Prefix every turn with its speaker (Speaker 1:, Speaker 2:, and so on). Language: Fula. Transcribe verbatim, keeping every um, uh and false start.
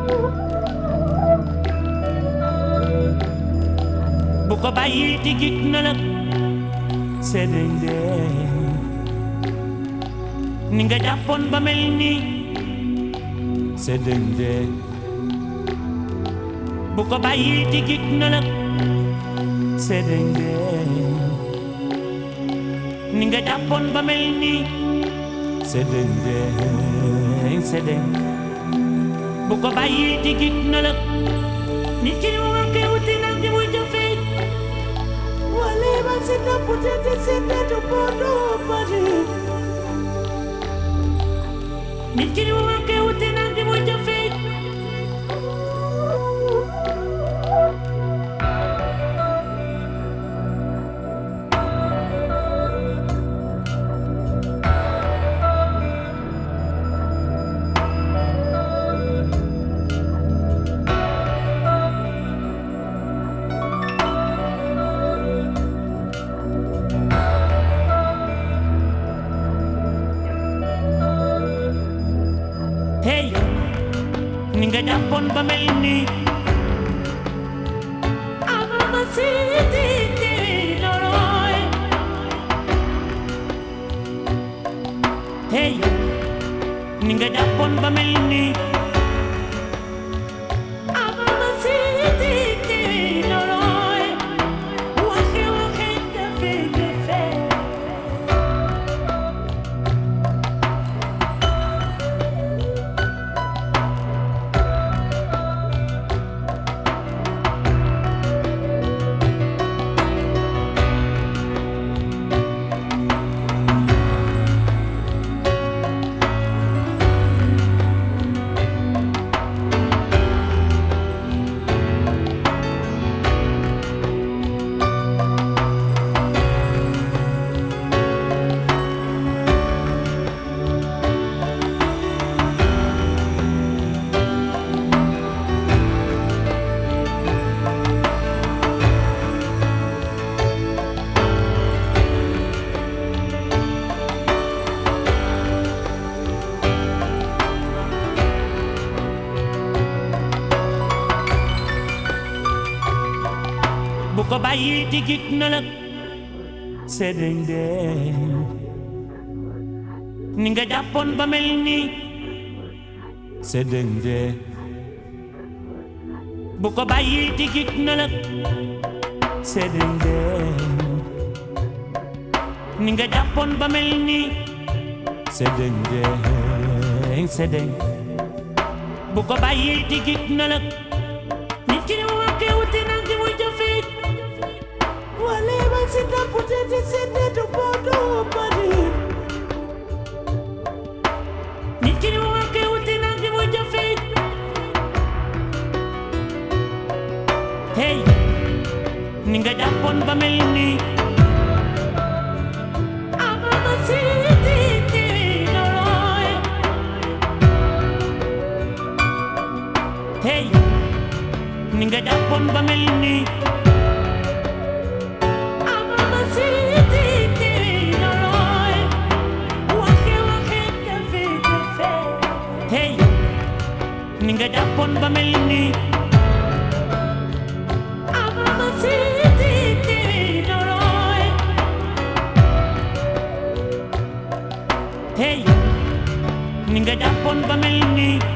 Speaker 1: bu ko bàyyi digit na la sedende ni nga jàppoon ba mel ni sedende bu ko bàyyi digit na la sedende ni nga jàppoon ba mel ni sedende sedende bu ko bàyyi digit na la nit ki mu nga koy wuti nag di muy jëfee wale ba sita putete sita du bodo bari nit ki mu nga koy wuti nag di muy jëfee hey ni nga jàppoon ba mel ni amama siti di loroy hey ni nga jàppoon ba mel ni amama siti di loroy waxe waxe defe defe bu ko bàyyi digit na la sedende ni nga jàppoon ba mel ni sedende bu ko bàyyi digit na la sedende ni nga jàppoon ba mel ni sedende sedende bu ko bàyyi digit na la nit ki mu nga koy wuti nag di muy jëfee wale ba sita putete sita du bodo bari nit ki mu nga koy wuti nag di muy jëfee hey ni nga jàppoon ba mel ni amama siti di loroy hey ni nga jàppoon ba mel ni amama siti di loroy waxe waxe defe defe hey ni nga jàppoon ba mel ni amama siti di loroy hey ni nga jàppoon ba mel ni